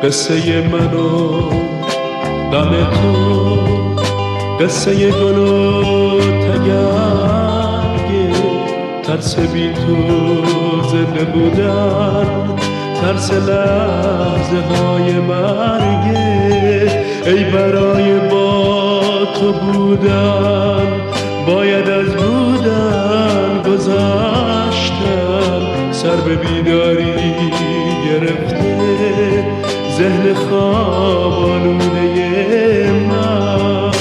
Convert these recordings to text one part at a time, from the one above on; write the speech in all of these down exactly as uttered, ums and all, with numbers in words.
قصه من و غم تو، قصه گل و تگرگ، ترس بی تو زنده بودن، ترس لحظه های مرگه. ای برای با تو بودن باید از بودن گذشتن، سر به بیداری گرفته ذهن خواب آلوده من.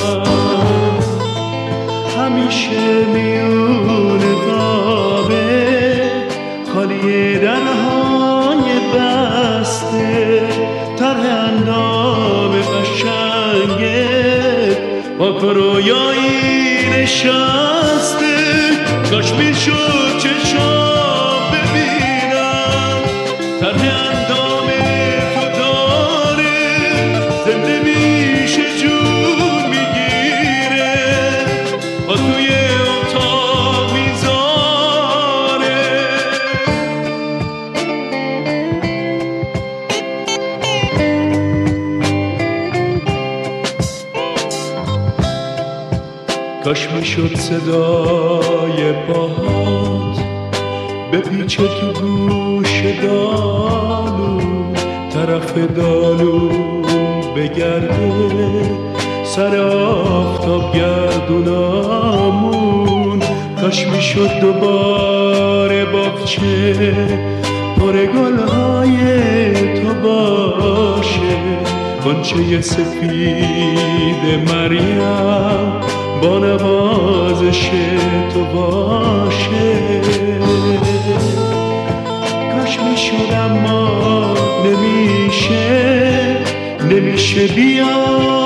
همیشه میون قابه خالی درهای بسته، طرح اندام قشنگه با کرویایی نشسته. کاش میشد چشام ببینم طرح اندام تو داره، زنده میشه جون میگیره با توی اتاق میذاره. کاش میشد صدای پاهات بپیچه تو گوش دالو، طرف دالو بگرده سر آفتاب گردونامون. کاش میشد دوباره باغچه پر گلهای تو باشه، غنچه سفید مریم با نوازش تو باشه. کاش میشد اما نمیشه، نمیشه بیا